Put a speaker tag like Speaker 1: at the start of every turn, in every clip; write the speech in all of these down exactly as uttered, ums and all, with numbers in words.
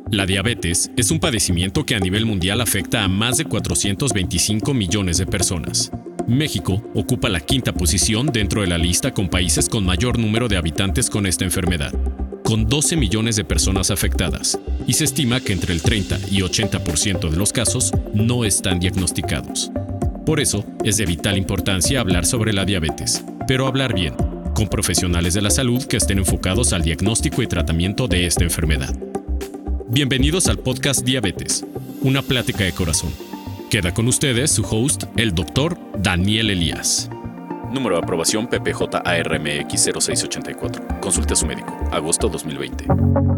Speaker 1: La diabetes es un padecimiento que a nivel mundial afecta a más de cuatrocientos veinticinco millones de personas. México ocupa la quinta posición dentro de la lista con países con mayor número de habitantes con esta enfermedad, con doce millones de personas afectadas, y se estima que entre el treinta y ochenta por ciento de los casos no están diagnosticados. Por eso, es de vital importancia hablar sobre la diabetes, pero hablar bien, con profesionales de la salud que estén enfocados al diagnóstico y tratamiento de esta enfermedad. Bienvenidos al podcast Diabetes, una plática de corazón. Queda con ustedes su host, el doctor Daniel Elías. Número de aprobación P P J A R M X cero seis ocho cuatro. Consulte a su médico. Agosto dos mil veinte.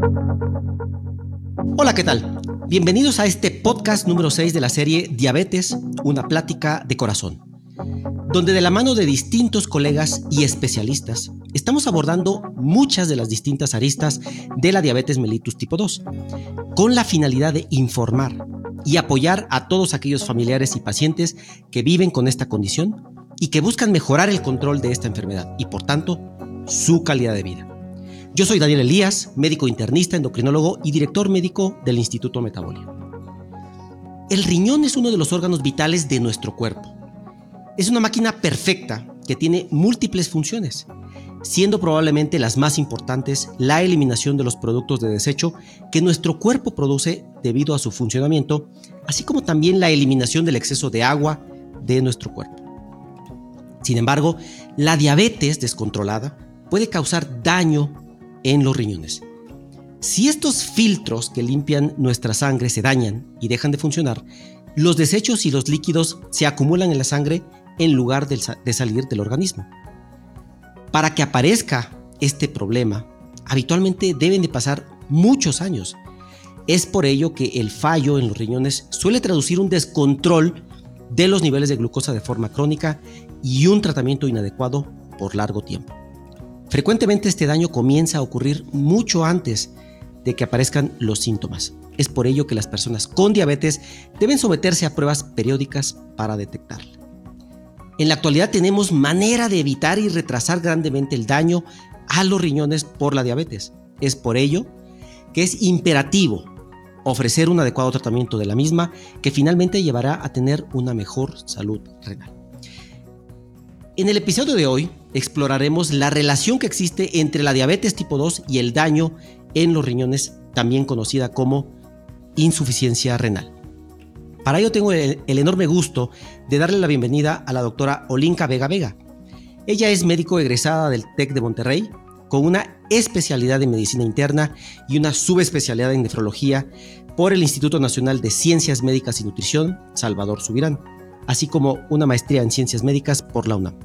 Speaker 2: Hola, ¿qué tal? Bienvenidos a este podcast número seis de la serie Diabetes, una plática de corazón, donde de la mano de distintos colegas y especialistas estamos abordando muchas de las distintas aristas de la diabetes mellitus tipo dos, con la finalidad de informar y apoyar a todos aquellos familiares y pacientes que viven con esta condición y que buscan mejorar el control de esta enfermedad y, por tanto, su calidad de vida. Yo soy Daniel Elías, médico internista, endocrinólogo y director médico del Instituto Metabolia. El riñón es uno de los órganos vitales de nuestro cuerpo. Es una máquina perfecta que tiene múltiples funciones, siendo probablemente las más importantes la eliminación de los productos de desecho que nuestro cuerpo produce debido a su funcionamiento, así como también la eliminación del exceso de agua de nuestro cuerpo. Sin embargo, la diabetes descontrolada puede causar daño en los riñones. Si estos filtros que limpian nuestra sangre se dañan y dejan de funcionar, los desechos y los líquidos se acumulan en la sangre en lugar de, de salir del organismo. Para que aparezca este problema, habitualmente deben de pasar muchos años. Es por ello que el fallo en los riñones suele traducir un descontrol de los niveles de glucosa de forma crónica y un tratamiento inadecuado por largo tiempo. Frecuentemente este daño comienza a ocurrir mucho antes de que aparezcan los síntomas. Es por ello que las personas con diabetes deben someterse a pruebas periódicas para detectarla. En la actualidad tenemos manera de evitar y retrasar grandemente el daño a los riñones por la diabetes. Es por ello que es imperativo ofrecer un adecuado tratamiento de la misma que finalmente llevará a tener una mejor salud renal. En el episodio de hoy exploraremos la relación que existe entre la diabetes tipo dos y el daño en los riñones, también conocida como insuficiencia renal. Para ello tengo el, el enorme gusto de darle la bienvenida a la doctora Olinka Vega Vega. Ella es médico egresada del TEC de Monterrey, con una especialidad en medicina interna y una subespecialidad en nefrología por el Instituto Nacional de Ciencias Médicas y Nutrición, Salvador Subirán, así como una maestría en Ciencias Médicas por la UNAM.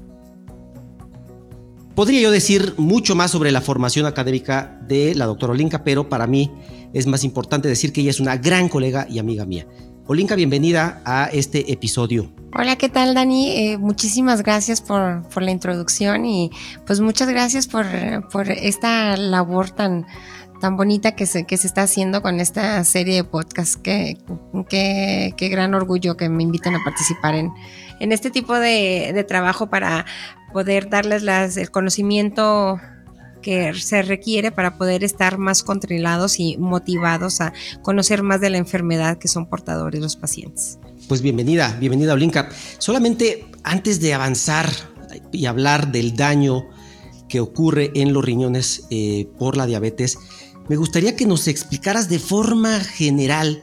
Speaker 2: Podría yo decir mucho más sobre la formación académica de la doctora Olinka, pero para mí es más importante decir que ella es una gran colega y amiga mía. Olinka, bienvenida a este episodio.
Speaker 3: Hola, ¿qué tal, Dani? Eh, muchísimas gracias por, por la introducción y pues muchas gracias por, por esta labor tan, tan bonita que se, que se está haciendo con esta serie de podcasts. Qué que, que gran orgullo que me inviten a participar en, en este tipo de, de trabajo para poder darles las, el conocimiento que se requiere para poder estar más controlados y motivados a conocer más de la enfermedad que son portadores los pacientes.
Speaker 2: Pues bienvenida, bienvenida Olinka. Solamente antes de avanzar y hablar del daño que ocurre en los riñones eh, por la diabetes, me gustaría que nos explicaras de forma general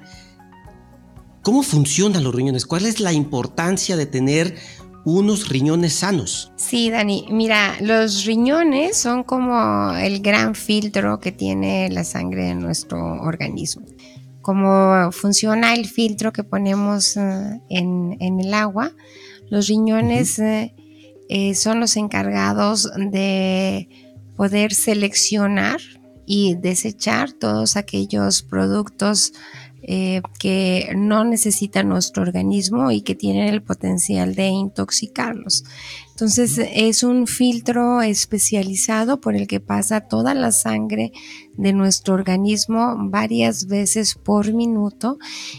Speaker 2: cómo funcionan los riñones, cuál es la importancia de tener unos riñones sanos.
Speaker 3: Sí, Dani, mira, los riñones son como el gran filtro que tiene la sangre en nuestro organismo. Como funciona el filtro que ponemos uh, en, en el agua, los riñones uh-huh. eh, eh, son los encargados de poder seleccionar y desechar todos aquellos productos Eh, que no necesita nuestro organismo y que tienen el potencial de intoxicarlos. Entonces es un filtro especializado por el que pasa toda la sangre de nuestro organismo varias veces por minuto.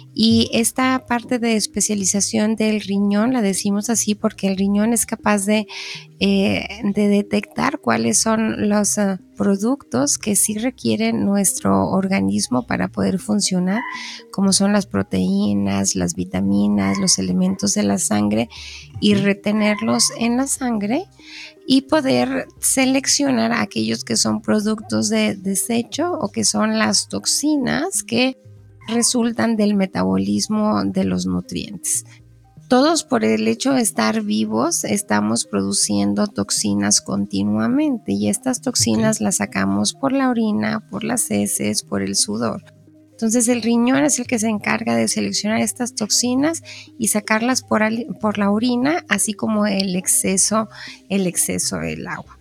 Speaker 3: Y esta parte de especialización del riñón la decimos así porque el riñón es capaz de, eh, de detectar cuáles son los uh, productos que sí requiere nuestro organismo para poder funcionar, como son las proteínas, las vitaminas, los elementos de la sangre, y retenerlos en la sangre y poder seleccionar aquellos que son productos de desecho o que son las toxinas que resultan del metabolismo de los nutrientes. Todos, por el hecho de estar vivos, estamos produciendo toxinas continuamente y estas toxinas okay. las sacamos por la orina, por las heces, por el sudor. Entonces el riñón es el que se encarga de seleccionar estas toxinas y sacarlas por, por la orina, así como el exceso, el exceso del agua.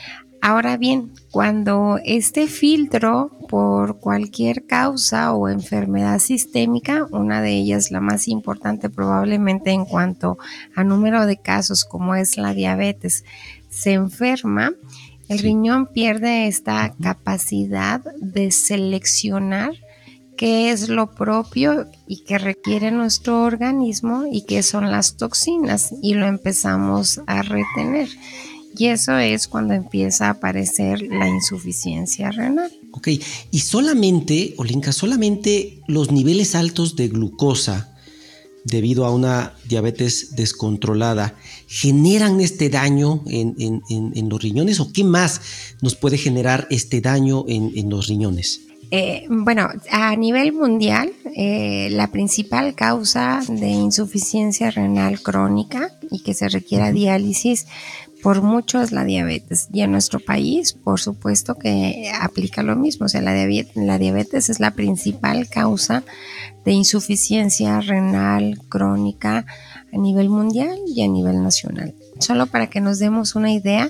Speaker 3: Ahora bien, cuando este filtro, por cualquier causa o enfermedad sistémica, una de ellas la más importante probablemente en cuanto a número de casos, como es la diabetes, se enferma, el sí. riñón pierde esta uh-huh. capacidad de seleccionar qué es lo propio y que requiere nuestro organismo y qué son las toxinas, y lo empezamos a retener. Y eso es cuando empieza a aparecer la insuficiencia renal.
Speaker 2: Ok, y solamente, Olinka, solamente los niveles altos de glucosa debido a una diabetes descontrolada generan este daño en, en, en, en los riñones, ¿o qué más nos puede generar este daño en, en los riñones?
Speaker 3: Eh, bueno, a nivel mundial, eh, la principal causa de insuficiencia renal crónica y que se requiera uh-huh. diálisis por mucho es la diabetes, y en nuestro país por supuesto que aplica lo mismo, o sea, la diabetes, la diabetes es la principal causa de insuficiencia renal crónica a nivel mundial y a nivel nacional. Solo para que nos demos una idea,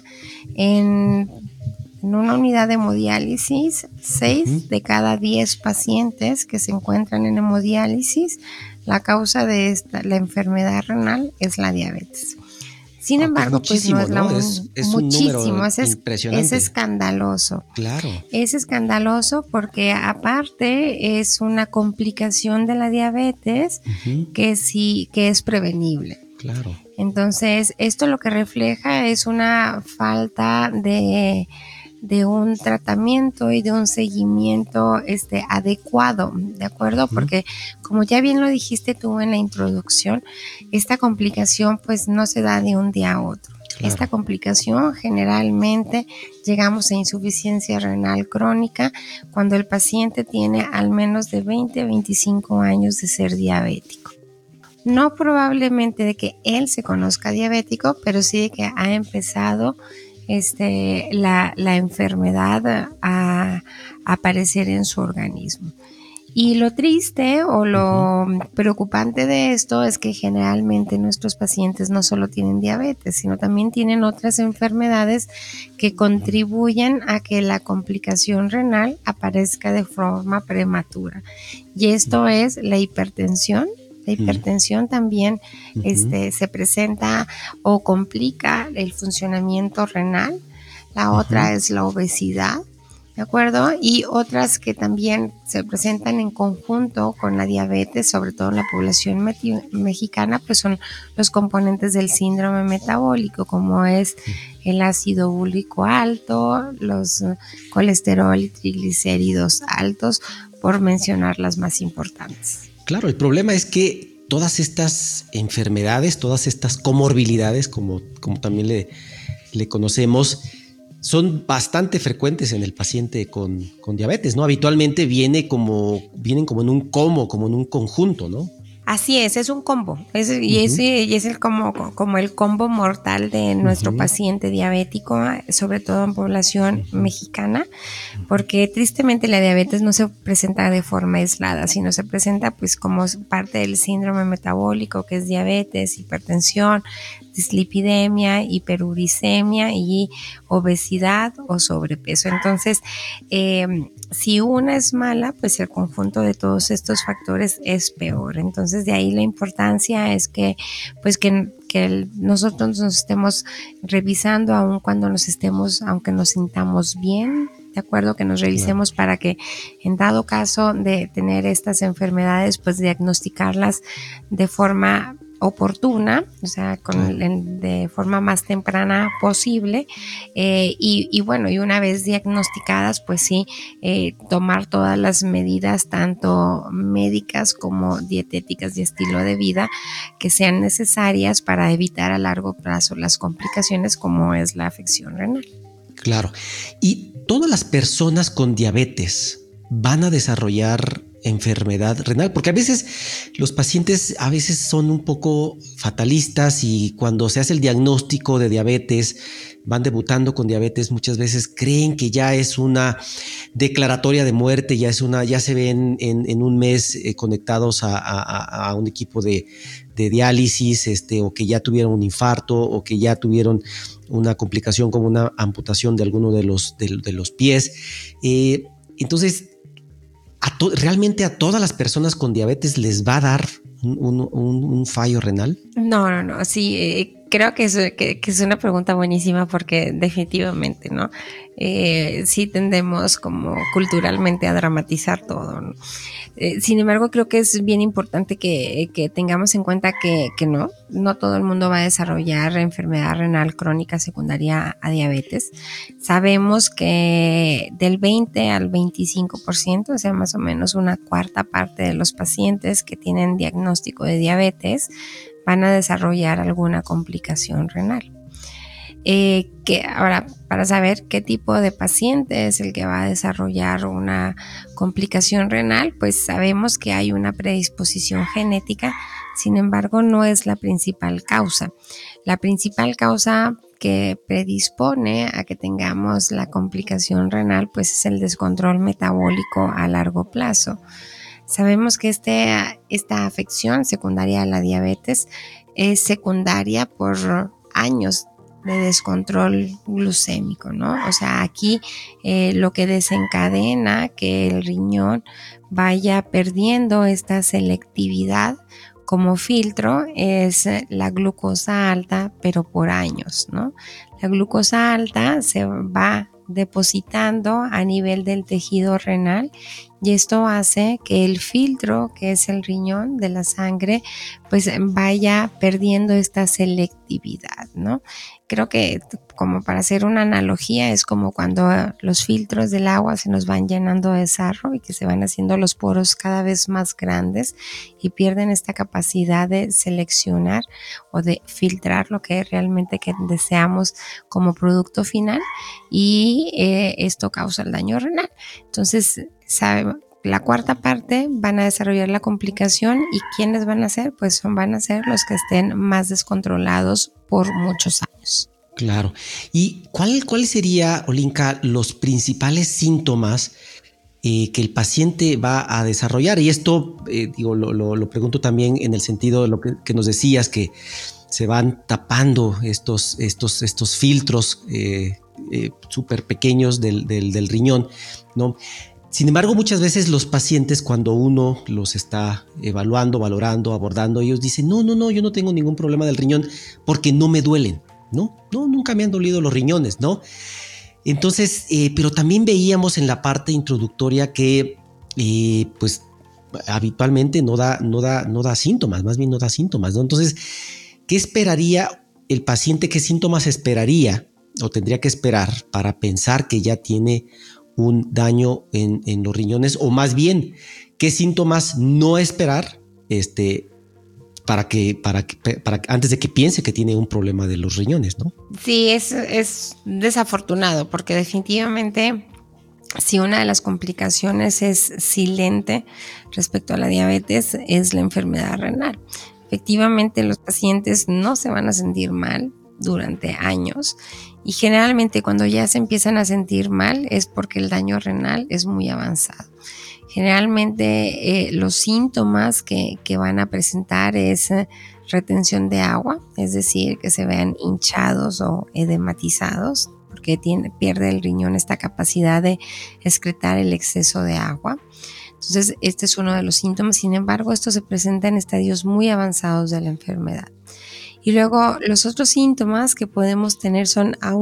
Speaker 3: en, en una unidad de hemodiálisis, seis uh-huh. de cada diez pacientes que se encuentran en hemodiálisis, la causa de esta, la enfermedad renal es la diabetes. Sin ah, embargo, pues no es, la, ¿no? es, es muchísimo, es, impresionante. Es escandaloso.
Speaker 2: Claro.
Speaker 3: Es escandaloso porque aparte es una complicación de la diabetes uh-huh. que sí, que es prevenible.
Speaker 2: Claro.
Speaker 3: Entonces, esto lo que refleja es una falta de, de un tratamiento y de un seguimiento este, adecuado, ¿de acuerdo? Uh-huh. Porque como ya bien lo dijiste tú en la introducción, esta complicación pues no se da de un día a otro. Claro. Esta complicación generalmente llegamos a insuficiencia renal crónica cuando el paciente tiene al menos de veinte a veinticinco años de ser diabético. No probablemente de que él se conozca diabético, pero sí de que ha empezado este, la, la enfermedad a, a aparecer en su organismo. Y lo triste o lo uh-huh. preocupante de esto es que generalmente nuestros pacientes no solo tienen diabetes, sino también tienen otras enfermedades que contribuyen a que la complicación renal aparezca de forma prematura. Y esto es la hipertensión. La hipertensión también uh-huh. este, se presenta o complica el funcionamiento renal. La uh-huh. otra es la obesidad, ¿de acuerdo? Y otras que también se presentan en conjunto con la diabetes, sobre todo en la población me- mexicana, pues son los componentes del síndrome metabólico, como es el ácido úrico alto, los uh, colesterol y triglicéridos altos, por mencionar las más importantes.
Speaker 2: Claro, el problema es que todas estas enfermedades, todas estas comorbilidades, como, como también le, le conocemos, son bastante frecuentes en el paciente con, con diabetes, ¿no? Habitualmente viene como, vienen como en un combo, como en un conjunto, ¿no?
Speaker 3: Así es, es un combo, es, uh-huh. y, es, y es el como, como el combo mortal de nuestro uh-huh. paciente diabético, sobre todo en población uh-huh. mexicana, porque tristemente la diabetes no se presenta de forma aislada, sino se presenta pues como parte del síndrome metabólico, que es diabetes, hipertensión, dislipidemia, hiperuricemia y obesidad o sobrepeso. Entonces, eh, si una es mala, pues el conjunto de todos estos factores es peor. Entonces, de ahí la importancia es que, pues que, que el, nosotros nos estemos revisando, aun cuando nos estemos, aunque nos sintamos bien, de acuerdo, que nos revisemos claro. Para que en dado caso de tener estas enfermedades, pues diagnosticarlas de forma oportuna, o sea, con el, de forma más temprana posible, eh, y, y bueno, y una vez diagnosticadas, pues sí, eh, tomar todas las medidas, tanto médicas como dietéticas y estilo de vida, que sean necesarias para evitar a largo plazo las complicaciones como es la afección renal.
Speaker 2: Claro, y todas las personas con diabetes van a desarrollar enfermedad renal, porque a veces los pacientes a veces son un poco fatalistas y cuando se hace el diagnóstico de diabetes, van debutando con diabetes, muchas veces creen que ya es una declaratoria de muerte, ya es una, ya se ven en, en un mes eh, conectados a, a, a un equipo de, de diálisis, este, o que ya tuvieron un infarto, o que ya tuvieron una complicación como una amputación de alguno de los, de, de los pies. Eh, entonces, A to- ¿realmente a todas las personas con diabetes les va a dar un, un, un, un fallo renal?
Speaker 3: No, no, no, sí, eh, creo que es, que, que es una pregunta buenísima porque definitivamente, ¿no? Eh, sí tendemos como culturalmente a dramatizar todo, ¿no? Eh, sin embargo, creo que es bien importante que, que tengamos en cuenta que, que no, no todo el mundo va a desarrollar enfermedad renal crónica secundaria a diabetes. Sabemos que del veinte al veinticinco por ciento, o sea, más o menos una cuarta parte de los pacientes que tienen diagnóstico de diabetes van a desarrollar alguna complicación renal. Eh, que ahora, para saber qué tipo de paciente es el que va a desarrollar una complicación renal, pues sabemos que hay una predisposición genética, sin embargo no es la principal causa. La principal causa que predispone a que tengamos la complicación renal, pues es el descontrol metabólico a largo plazo. Sabemos que este, esta afección secundaria a la diabetes es secundaria por años de descontrol glucémico, ¿no? O sea, aquí eh, lo que desencadena que el riñón vaya perdiendo esta selectividad como filtro es la glucosa alta, pero por años, ¿no? La glucosa alta se va depositando a nivel del tejido renal y esto hace que el filtro, que es el riñón de la sangre, pues vaya perdiendo esta selectividad, ¿no? Creo que como para hacer una analogía es como cuando los filtros del agua se nos van llenando de sarro y que se van haciendo los poros cada vez más grandes y pierden esta capacidad de seleccionar o de filtrar lo que realmente que deseamos como producto final y eh, esto causa el daño renal. Entonces, sabe, la cuarta parte van a desarrollar la complicación y ¿quiénes van a ser? Pues son, van a ser los que estén más descontrolados por muchos años.
Speaker 2: Claro. ¿Y cuál, cuál sería, Olinka, los principales síntomas eh, que el paciente va a desarrollar? Y esto, eh, digo, lo, lo, lo pregunto también en el sentido de lo que, que nos decías, que se van tapando estos, estos, estos filtros eh, eh, súper pequeños del, del, del riñón, ¿no? Sin embargo, muchas veces los pacientes, cuando uno los está evaluando, valorando, abordando, ellos dicen, no, no, no, yo no tengo ningún problema del riñón porque no me duelen, ¿no? No, nunca me han dolido los riñones, ¿no? Entonces, eh, pero también veíamos en la parte introductoria que, eh, pues, habitualmente no da, no da, no da síntomas, más bien no da síntomas, ¿no? Entonces, ¿qué esperaría el paciente? ¿Qué síntomas esperaría o tendría que esperar para pensar que ya tiene un daño en, en los riñones? O más bien, ¿qué síntomas no esperar este, para que, para que, para, antes de que piense que tiene un problema de los riñones, ¿no?
Speaker 3: Sí, es, es desafortunado porque definitivamente si una de las complicaciones es silente respecto a la diabetes es la enfermedad renal. Efectivamente, los pacientes no se van a sentir mal durante años y generalmente cuando ya se empiezan a sentir mal es porque el daño renal es muy avanzado. Generalmente eh, los síntomas que, que van a presentar es eh, retención de agua, es decir, que se vean hinchados o edematizados porque tiene, pierde el riñón esta capacidad de excretar el exceso de agua. Entonces, este es uno de los síntomas. Sin embargo, esto se presenta en estadios muy avanzados de la enfermedad. Y luego, los otros síntomas que podemos tener son aún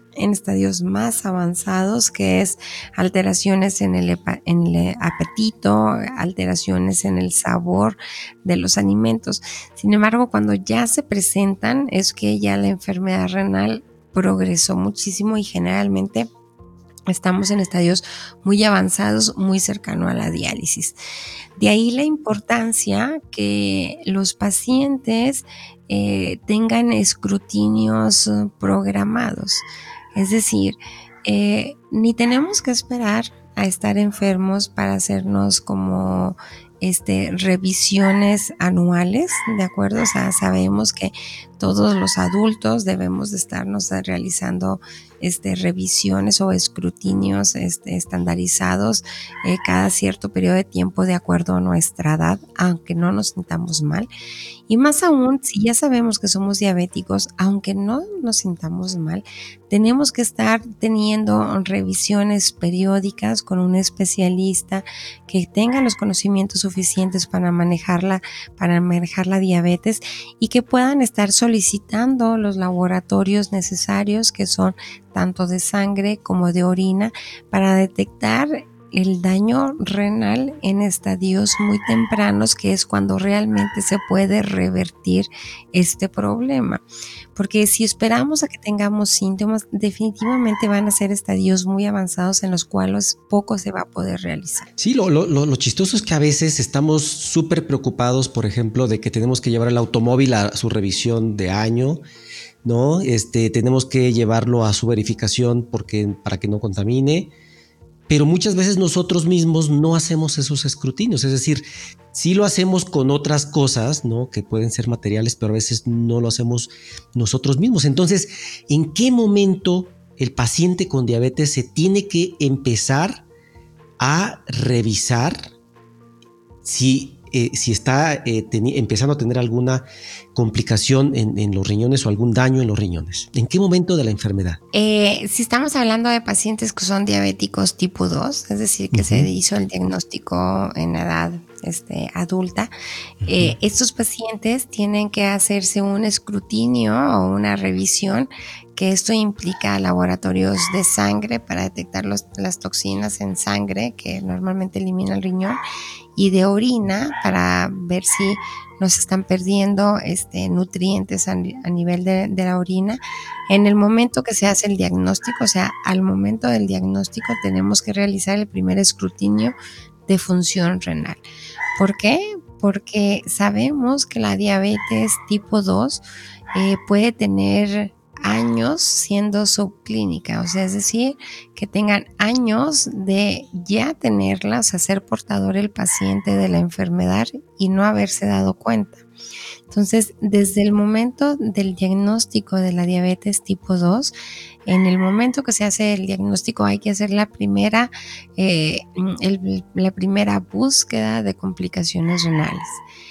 Speaker 3: en estadios más avanzados, que es alteraciones en el, en el apetito, alteraciones en el sabor de los alimentos. Sin embargo, cuando ya se presentan, es que ya la enfermedad renal progresó muchísimo y generalmente estamos en estadios muy avanzados, muy cercano a la diálisis. De ahí la importancia que los pacientes eh, tengan escrutinios programados. Es decir, eh, ni tenemos que esperar a estar enfermos para hacernos como este, revisiones anuales, ¿de acuerdo? O sea, sabemos que todos los adultos debemos de estarnos realizando este, revisiones o escrutinios este, estandarizados eh, cada cierto periodo de tiempo de acuerdo a nuestra edad, aunque no nos sintamos mal. Y más aún, si ya sabemos que somos diabéticos, aunque no nos sintamos mal, tenemos que estar teniendo revisiones periódicas con un especialista que tenga los conocimientos suficientes para manejarla, para manejar la diabetes y que puedan estar solicitando los laboratorios necesarios, que son tanto de sangre como de orina, para detectar el daño renal en estadios muy tempranos, que es cuando realmente se puede revertir este problema. Porque si esperamos a que tengamos síntomas, definitivamente van a ser estadios muy avanzados en los cuales poco se va a poder realizar.
Speaker 2: Sí, lo, lo, lo chistoso es que a veces estamos súper preocupados, por ejemplo, de que tenemos que llevar el automóvil a su revisión de año, ¿no? Este, tenemos que llevarlo a su verificación porque, para que no contamine. Pero muchas veces nosotros mismos no hacemos esos escrutinios, es decir, sí lo hacemos con otras cosas, ¿no? Que pueden ser materiales, pero a veces no lo hacemos nosotros mismos. Entonces, ¿en qué momento el paciente con diabetes se tiene que empezar a revisar si, eh, si está eh, teni- empezando a tener alguna complicación en, en los riñones o algún daño en los riñones? ¿En qué momento de la enfermedad?
Speaker 3: Eh, si estamos hablando de pacientes que son diabéticos tipo dos, es decir, que uh-huh. se hizo el diagnóstico en edad este, adulta, uh-huh. eh, estos pacientes tienen que hacerse un escrutinio o una revisión, que esto implica laboratorios de sangre para detectar los, las toxinas en sangre que normalmente elimina el riñón, y de orina para ver si nos están perdiendo este, nutrientes a, a nivel de, de la orina. En el momento que se hace el diagnóstico, o sea, al momento del diagnóstico tenemos que realizar el primer escrutinio de función renal. ¿Por qué? Porque sabemos que la diabetes tipo dos eh, puede tener años siendo subclínica, o sea, es decir, que tengan años de ya tenerla, o sea, ser portador el paciente de la enfermedad y no haberse dado cuenta. Entonces, desde el momento del diagnóstico de la diabetes tipo dos, en el momento que se hace el diagnóstico hay que hacer la primera, eh, el, la primera búsqueda de complicaciones renales.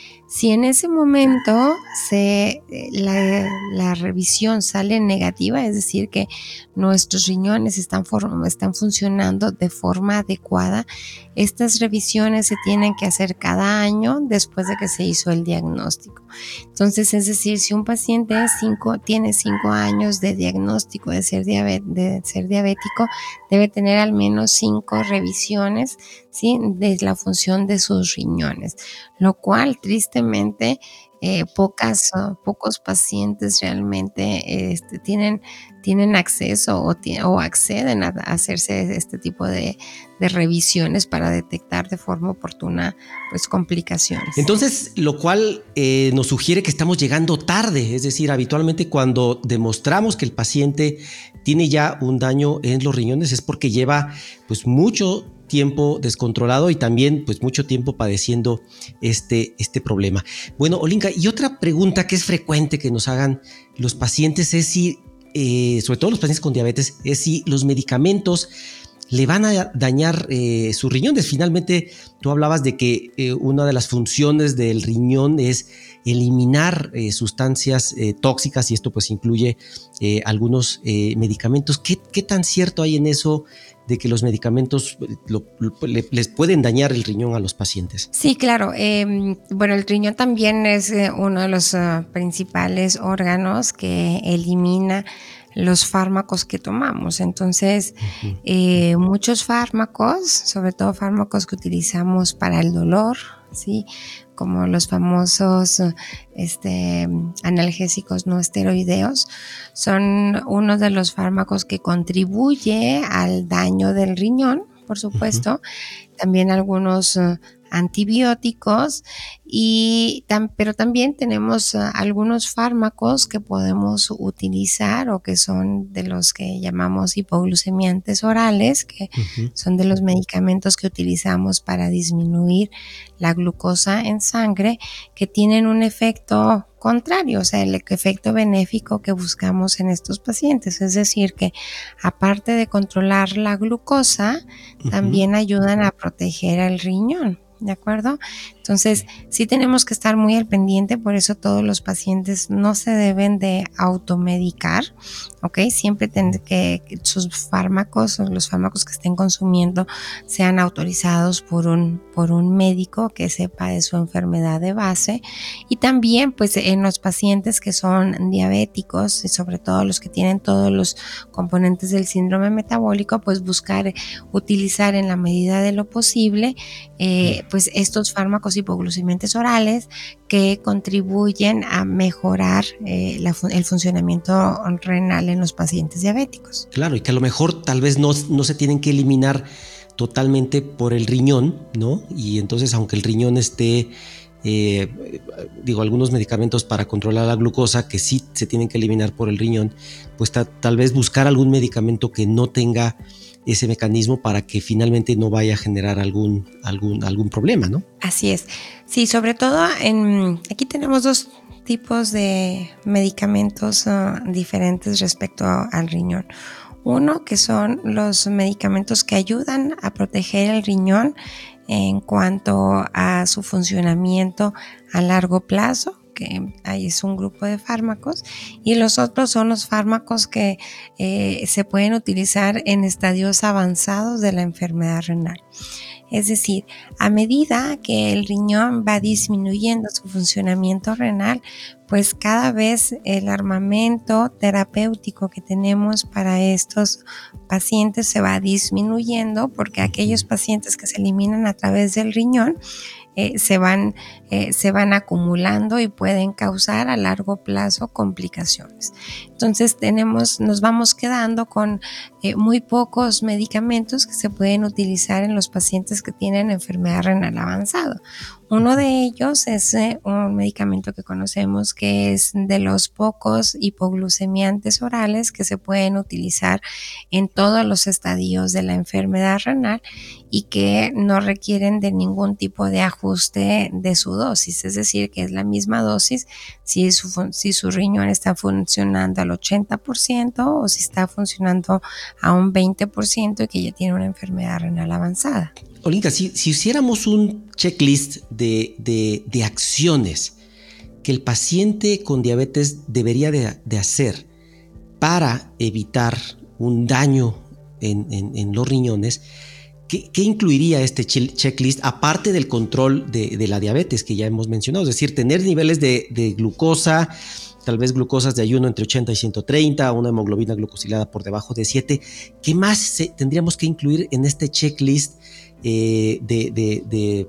Speaker 3: Si en ese momento se, la, la revisión sale negativa, es decir, que nuestros riñones están, for, están funcionando de forma adecuada, estas revisiones se tienen que hacer cada año después de que se hizo el diagnóstico. Entonces, es decir, si un paciente cinco, tiene cinco años de diagnóstico de ser, diabet, de ser diabético, debe tener al menos cinco revisiones, ¿sí?, de la función de sus riñones, lo cual tristemente eh, pocas, pocos pacientes realmente este, tienen, tienen acceso o, o acceden a hacerse este tipo de, de revisiones para detectar de forma oportuna pues complicaciones.
Speaker 2: Entonces, lo cual eh, nos sugiere que estamos llegando tarde, es decir, habitualmente cuando demostramos que el paciente tiene ya un daño en los riñones es porque lleva pues mucho tiempo descontrolado y también pues mucho tiempo padeciendo este, este problema. Bueno, Olinka, y otra pregunta que es frecuente que nos hagan los pacientes es si, eh, sobre todo los pacientes con diabetes, es si los medicamentos le van a dañar eh, sus riñones. Finalmente, tú hablabas de que eh, una de las funciones del riñón es eliminar eh, sustancias eh, tóxicas y esto pues incluye eh, algunos eh, medicamentos. ¿Qué, ¿Qué tan cierto hay en eso de que los medicamentos lo, lo, le, les pueden dañar el riñón a los pacientes?
Speaker 3: Sí, claro. Eh, bueno, el riñón también es eh, uno de los uh, principales órganos que elimina los fármacos que tomamos. Entonces, uh-huh. eh, muchos fármacos, sobre todo fármacos que utilizamos para el dolor, ¿sí? Como los famosos este, analgésicos no esteroideos, son uno de los fármacos que contribuye al daño del riñón, por supuesto. Uh-huh. También algunos uh, antibióticos, y tam, pero también tenemos uh, algunos fármacos que podemos utilizar o que son de los que llamamos hipoglucemiantes orales, que uh-huh. son de los medicamentos que utilizamos para disminuir la glucosa en sangre, que tienen un efecto contrario, o sea, el efecto benéfico que buscamos en estos pacientes. Es decir, que aparte de controlar la glucosa, uh-huh. también ayudan a proteger el riñón. ¿De acuerdo? Entonces, sí tenemos que estar muy al pendiente, por eso todos los pacientes no se deben de automedicar, ¿ok? Siempre tienen que sus fármacos o los fármacos que estén consumiendo sean autorizados por un, por un médico que sepa de su enfermedad de base, y también pues en los pacientes que son diabéticos y sobre todo los que tienen todos los componentes del síndrome metabólico, pues buscar utilizar en la medida de lo posible eh, pues estos fármacos hipoglucemiantes orales que contribuyen a mejorar eh, la, el funcionamiento renal en los pacientes diabéticos.
Speaker 2: Claro, y que a lo mejor tal vez no, no se tienen que eliminar totalmente por el riñón, ¿no? Y entonces, aunque el riñón esté, eh, digo, algunos medicamentos para controlar la glucosa que sí se tienen que eliminar por el riñón, pues ta, tal vez buscar algún medicamento que no tenga ese mecanismo para que finalmente no vaya a generar algún, algún, algún problema, ¿no?
Speaker 3: Así es. Sí, sobre todo en, aquí tenemos dos tipos de medicamentos uh, diferentes respecto a, al riñón. Uno, que son los medicamentos que ayudan a proteger el riñón en cuanto a su funcionamiento a largo plazo, que ahí es un grupo de fármacos, y los otros son los fármacos que eh, se pueden utilizar en estadios avanzados de la enfermedad renal. Es decir, a medida que el riñón va disminuyendo su funcionamiento renal, pues cada vez el armamento terapéutico que tenemos para estos pacientes se va disminuyendo, porque aquellos pacientes que se eliminan a través del riñón Eh, se van, eh, se van acumulando y pueden causar a largo plazo complicaciones. Entonces tenemos, nos vamos quedando con eh, muy pocos medicamentos que se pueden utilizar en los pacientes que tienen enfermedad renal avanzada. Uno de ellos es eh, un medicamento que conocemos que es de los pocos hipoglucemiantes orales que se pueden utilizar en todos los estadios de la enfermedad renal y que no requieren de ningún tipo de ajuste de su dosis, es decir, que es la misma dosis si su, si su riñón está funcionando al ochenta por ciento o si está funcionando a un veinte por ciento y que ya tiene una enfermedad renal avanzada.
Speaker 2: Olinka, si, si hiciéramos un checklist de, de, de acciones que el paciente con diabetes debería de, de hacer para evitar un daño en, en, en los riñones, ¿qué, qué incluiría este checklist aparte del control de, de la diabetes que ya hemos mencionado? Es decir, tener niveles de, de glucosa, tal vez glucosas de ayuno entre ochenta y ciento treinta, una hemoglobina glucosilada por debajo de siete. ¿Qué más se, tendríamos que incluir en este checklist Eh, de, de, de,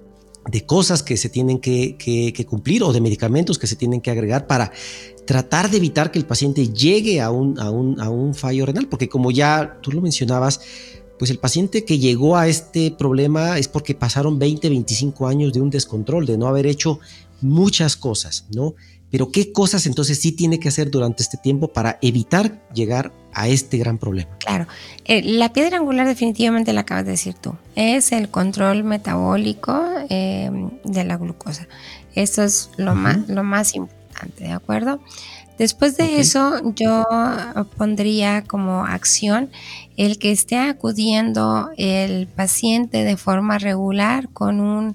Speaker 2: de cosas que se tienen que, que, que cumplir o de medicamentos que se tienen que agregar para tratar de evitar que el paciente llegue a un, a un, a un fallo renal? Porque como ya tú lo mencionabas, pues el paciente que llegó a este problema es porque pasaron veinte, veinticinco años de un descontrol, de no haber hecho muchas cosas, ¿no? Pero ¿qué cosas entonces sí tiene que hacer durante este tiempo para evitar llegar a este gran problema?
Speaker 3: Claro, eh, la piedra angular definitivamente la acabas de decir tú, es el control metabólico eh, de la glucosa. Eso es lo, uh-huh. más, lo más importante, ¿de acuerdo? Después de okay. eso, yo pondría como acción el que esté acudiendo el paciente de forma regular con un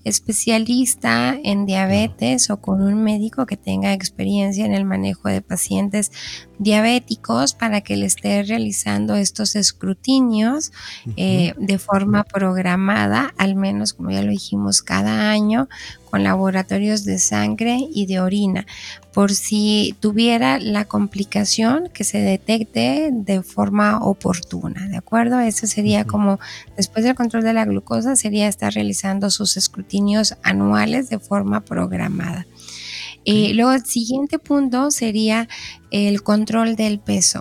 Speaker 3: especialista en diabetes o con un médico que tenga experiencia en el manejo de pacientes diabéticos para que le esté realizando estos escrutinios uh-huh. eh, de forma programada, al menos, como ya lo dijimos, cada año, con laboratorios de sangre y de orina, por si tuviera la complicación, que se detecte de forma oportuna, ¿de acuerdo? Eso sería uh-huh. como, después del control de la glucosa, sería estar realizando sus escrutinios anuales de forma programada. Y luego el siguiente punto sería el control del peso.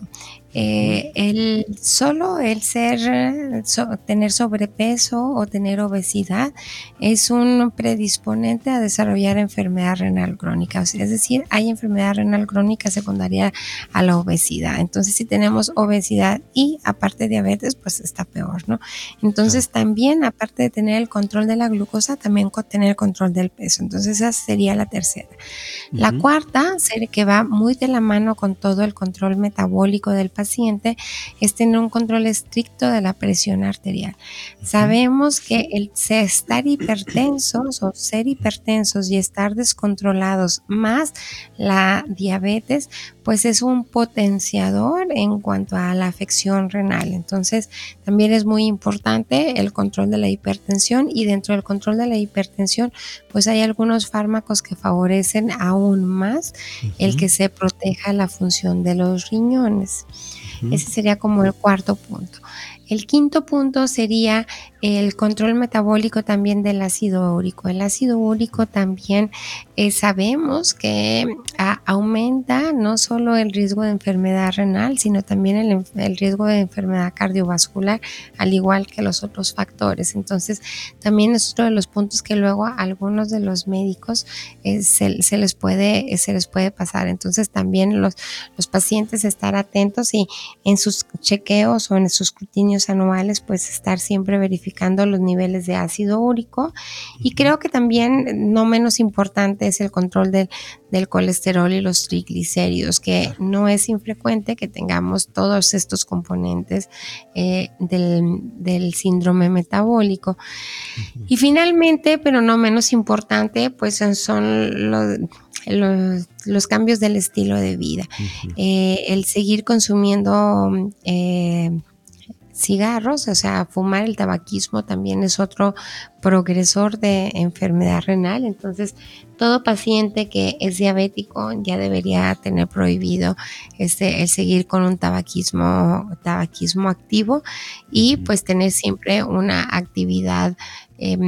Speaker 3: Eh, el solo el ser so, tener sobrepeso o tener obesidad es un predisponente a desarrollar enfermedad renal crónica, o sea, es decir, hay enfermedad renal crónica secundaria a la obesidad. Entonces, si tenemos obesidad y aparte diabetes, pues está peor, ¿no? Entonces, claro. También aparte de tener el control de la glucosa, también tener el control del peso. Entonces, esa sería la tercera. Uh-huh. La cuarta, sería que va muy de la mano con todo el control metabólico del paciente, es tener un control estricto de la presión arterial. Uh-huh. Sabemos que el estar hipertensos o ser hipertensos y estar descontrolados más la diabetes, pues es un potenciador en cuanto a la afección renal. Entonces, también es muy importante el control de la hipertensión, y dentro del control de la hipertensión, pues hay algunos fármacos que favorecen aún más uh-huh. el que se proteja la función de los riñones. Uh-huh. Ese sería como el cuarto punto. El quinto punto sería el control metabólico también del ácido úrico. El ácido úrico también eh, sabemos que a, aumenta no solo el riesgo de enfermedad renal, sino también el, el riesgo de enfermedad cardiovascular, al igual que los otros factores. Entonces, también es otro de los puntos que luego a algunos de los médicos eh, se, se, les puede, se les puede pasar. Entonces, también los, los pacientes estar atentos y en sus chequeos o en sus escrutinios anuales, pues estar siempre verificando los niveles de ácido úrico. Y creo que también, no menos importante, es el control del, del colesterol y los triglicéridos, que no es infrecuente que tengamos todos estos componentes eh, del, del síndrome metabólico. Uh-huh. Y finalmente, pero no menos importante, pues son los Los, los cambios del estilo de vida. Uh-huh. Eh, el seguir consumiendo eh, cigarros, o sea, fumar, el tabaquismo también es otro progresor de enfermedad renal. Entonces, todo paciente que es diabético ya debería tener prohibido este, el seguir con un tabaquismo, tabaquismo activo, y pues tener siempre una actividad eh,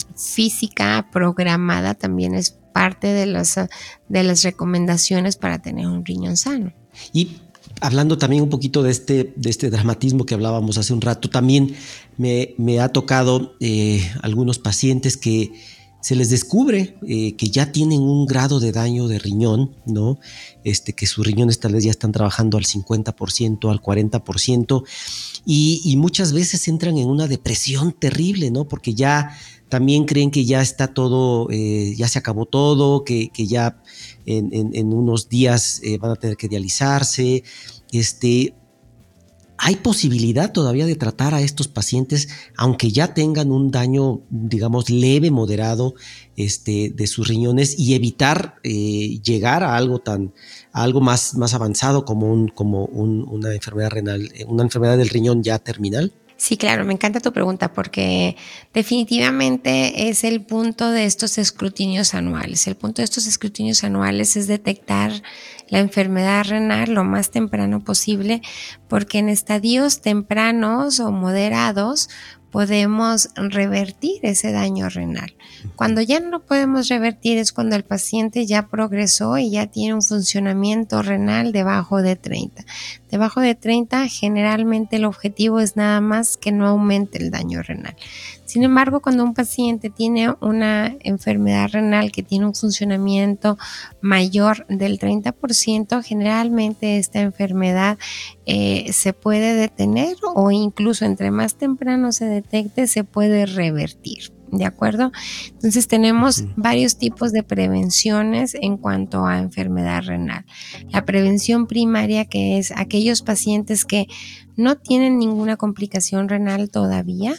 Speaker 3: física programada también es parte de las, de las recomendaciones para tener un riñón sano.
Speaker 2: Y hablando también un poquito de este, de este dramatismo que hablábamos hace un rato, también me, me ha tocado eh, algunos pacientes que se les descubre eh, que ya tienen un grado de daño de riñón, ¿no? Este, que sus riñones tal vez ya están trabajando al cincuenta por ciento, al cuarenta por ciento, y, y muchas veces entran en una depresión terrible, ¿no? Porque ya también creen que ya está todo, eh, ya se acabó todo, que, que ya en, en, en unos días eh, van a tener que dializarse. Este, ¿hay posibilidad todavía de tratar a estos pacientes, aunque ya tengan un daño, digamos, leve, moderado, este, de sus riñones, y evitar eh, llegar a algo tan, a algo más, más avanzado como, un, como un, una enfermedad renal, una enfermedad del riñón ya terminal?
Speaker 3: Sí, claro, me encanta tu pregunta, porque definitivamente es el punto de estos escrutinios anuales. El punto de estos escrutinios anuales es detectar la enfermedad renal lo más temprano posible, porque en estadios tempranos o moderados podemos revertir ese daño renal. Cuando ya no lo podemos revertir es cuando el paciente ya progresó y ya tiene un funcionamiento renal debajo de treinta. Debajo de treinta, generalmente el objetivo es nada más que no aumente el daño renal. Sin embargo, cuando un paciente tiene una enfermedad renal que tiene un funcionamiento mayor del treinta por ciento, generalmente esta enfermedad eh, se puede detener, o incluso entre más temprano se detecte, se puede revertir. ¿De acuerdo? Entonces tenemos uh-huh. varios tipos de prevenciones en cuanto a enfermedad renal. La prevención primaria, que es aquellos pacientes que no tienen ninguna complicación renal todavía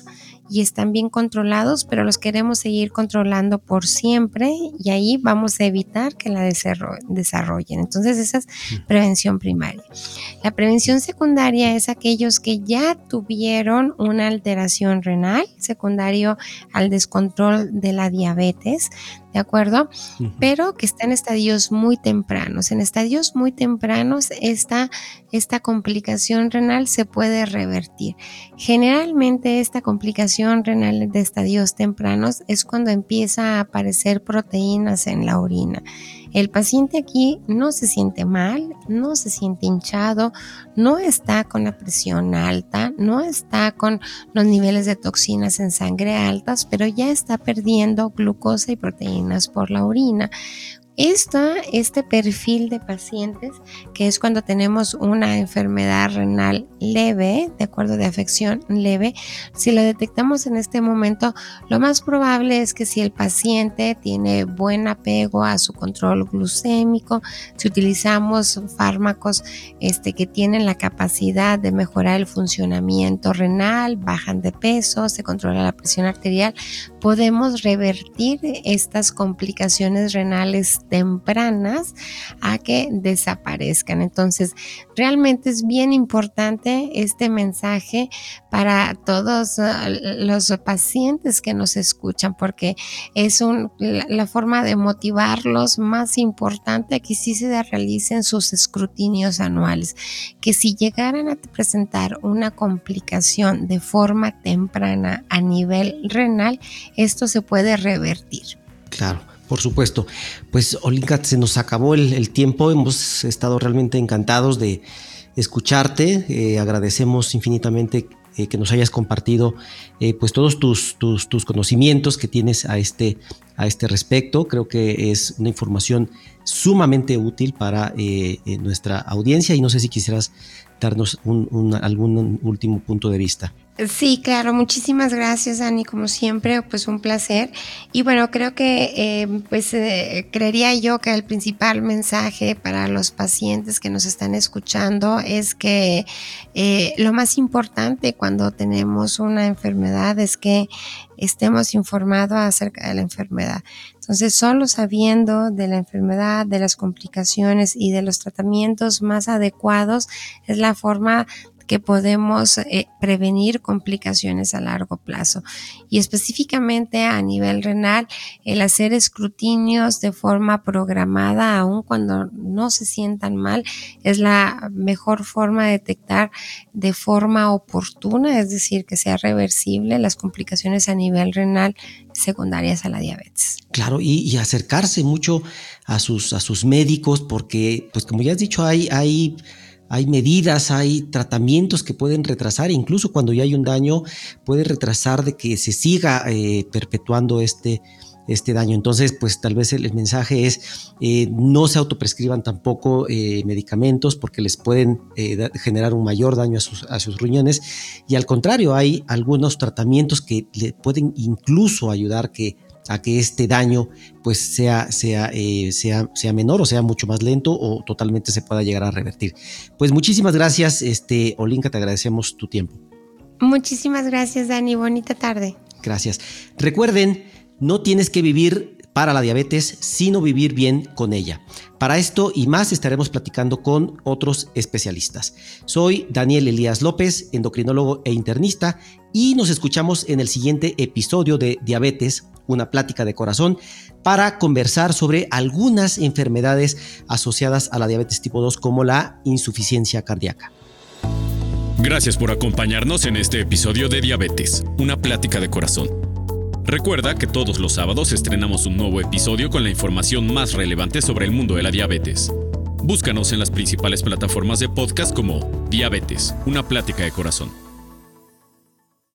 Speaker 3: y están bien controlados, pero los queremos seguir controlando por siempre y ahí vamos a evitar que la desarrollen. Entonces esa es prevención primaria. La prevención secundaria es aquellos que ya tuvieron una alteración renal secundario al descontrol de la diabetes, ¿de acuerdo? Uh-huh. Pero que está en estadios muy tempranos. En estadios muy tempranos esta, esta complicación renal se puede revertir. Generalmente esta complicación renal de estadios tempranos es cuando empieza a aparecer proteínas en la orina. El paciente aquí no se siente mal, no se siente hinchado, no está con la presión alta, no está con los niveles de toxinas en sangre altas, pero ya está perdiendo glucosa y proteínas por la orina. Esta, este perfil de pacientes, que es cuando tenemos una enfermedad renal leve, de acuerdo, de afección leve, si lo detectamos en este momento, lo más probable es que si el paciente tiene buen apego a su control glucémico, si utilizamos fármacos este, que tienen la capacidad de mejorar el funcionamiento renal, bajan de peso, se controla la presión arterial, podemos revertir estas complicaciones renales tempranas a que desaparezcan. Entonces, realmente es bien importante este mensaje para todos los pacientes que nos escuchan, porque es un, la, la forma de motivarlos más importante que sí se realicen sus escrutinios anuales, que si llegaran a presentar una complicación de forma temprana a nivel renal, esto se puede revertir.
Speaker 2: Claro. Por supuesto. Pues Olinka, se nos acabó el, el tiempo, hemos estado realmente encantados de escucharte, eh, agradecemos infinitamente eh, que nos hayas compartido eh, pues todos tus, tus, tus conocimientos que tienes a este, a este respecto. Creo que es una información sumamente útil para eh, eh, nuestra audiencia y no sé si quisieras darnos un, un, algún último punto de vista.
Speaker 3: Sí, claro, muchísimas gracias, Dani, como siempre, pues un placer. Y bueno, creo que eh, pues eh, creería yo que el principal mensaje para los pacientes que nos están escuchando es que eh, lo más importante cuando tenemos una enfermedad es que estemos informados acerca de la enfermedad. Entonces, solo sabiendo de la enfermedad, de las complicaciones y de los tratamientos más adecuados es la forma que podemos eh, prevenir complicaciones a largo plazo. Y específicamente a nivel renal, el hacer escrutinios de forma programada, aun cuando no se sientan mal, es la mejor forma de detectar de forma oportuna, es decir, que sea reversible las complicaciones a nivel renal secundarias a la diabetes.
Speaker 2: Claro, y, y acercarse mucho a sus, a sus médicos, porque, pues como ya has dicho, hay... hay Hay medidas, hay tratamientos que pueden retrasar, incluso cuando ya hay un daño, puede retrasar de que se siga eh, perpetuando este, este daño. Entonces, pues tal vez el, el mensaje es eh, no se autoprescriban tampoco eh, medicamentos porque les pueden eh, da, generar un mayor daño a sus, a sus riñones. Y al contrario, hay algunos tratamientos que le pueden incluso ayudar que a que este daño pues sea, sea, eh, sea, sea menor o sea mucho más lento o totalmente se pueda llegar a revertir. Pues muchísimas gracias, este, Olinka, te agradecemos tu tiempo.
Speaker 3: Muchísimas gracias, Dani, bonita tarde.
Speaker 2: Gracias. Recuerden, no tienes que vivir para la diabetes, sino vivir bien con ella. Para esto y más estaremos platicando con otros especialistas. Soy Daniel Elías López, endocrinólogo e internista, y nos escuchamos en el siguiente episodio de Diabetes, una plática de corazón, para conversar sobre algunas enfermedades asociadas a la diabetes tipo dos como la insuficiencia cardíaca.
Speaker 1: Gracias por acompañarnos en este episodio de Diabetes, una plática de corazón. Recuerda que todos los sábados estrenamos un nuevo episodio con la información más relevante sobre el mundo de la diabetes. Búscanos en las principales plataformas de podcast como Diabetes, una plática de corazón.